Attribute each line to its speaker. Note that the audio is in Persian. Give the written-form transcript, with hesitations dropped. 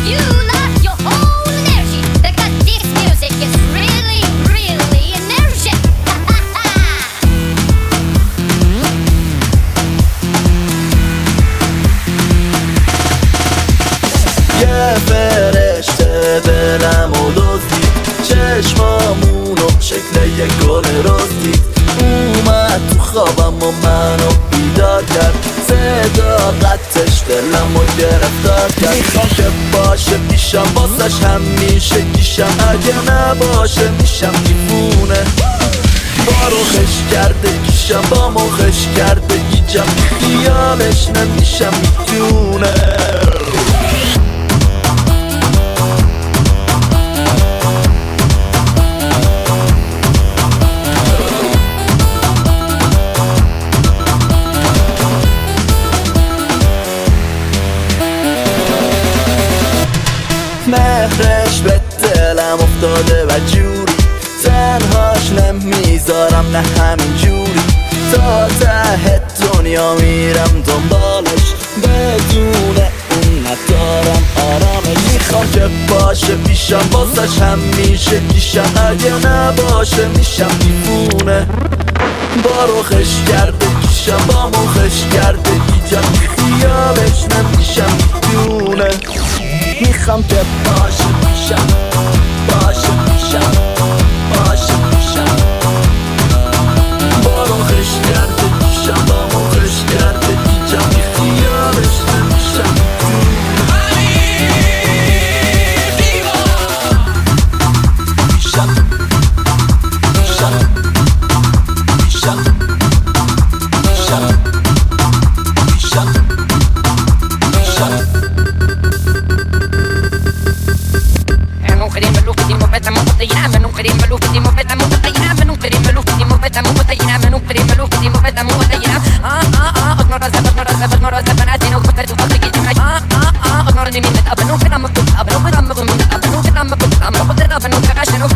Speaker 1: You lost your whole energy because this music is really, really energetic.
Speaker 2: یه فرشته دلمو دزدید، چشمامونو شکل یه گل رزدید. اومد تو خوابم و منو بیدار کرد، صدا قطعش دلمو گرفتار کرد. میخوام که باشه پیشم واسش همیشه گیشم، اگه نباشه میشم دیوونه. با روخش کرده گیشم، با مخش کرده گیجم، خیالش نمیشم میتونه. مهرش به دلم افتاده و جوری تنهاش نمیذارم، نه همین جوری تا ته دنیا میرم دنبالش، بدون اون ندارم آرامش. میخوام که باشه پیشم واسش همیشه گیشم، اگه نباشه میشم دیوونه. با روخش کرده گیشم، با مخش کرده گیجم، خیالش نمیشم دیوونه. میخوام که باشه پیشم، باشه پیشم، باشه پیشم. با روخش کرده گیشم، با مخش کرده گیجم، خیالش نمیشم
Speaker 1: I'm